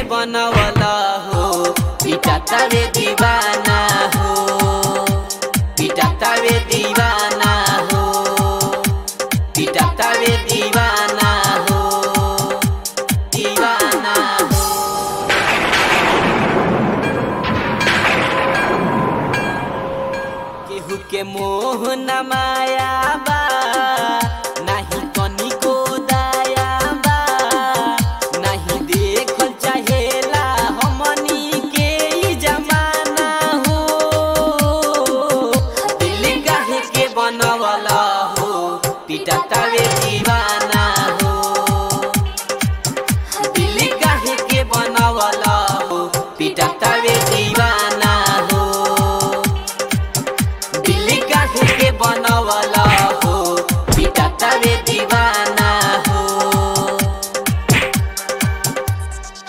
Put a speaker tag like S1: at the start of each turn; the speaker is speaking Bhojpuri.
S1: बनवला हो पिटाता वे दीवाना हो पिटाता वे दीवाना हो पिटाता वे दीवाना हो दीवाना हो। केहू के मोह न माया बा नहीं कनिको दया बा नहीं देखल चाहेला हमनी के ई जमाना हो दिल काहे के बनवला हो पिटाता वे दीवाना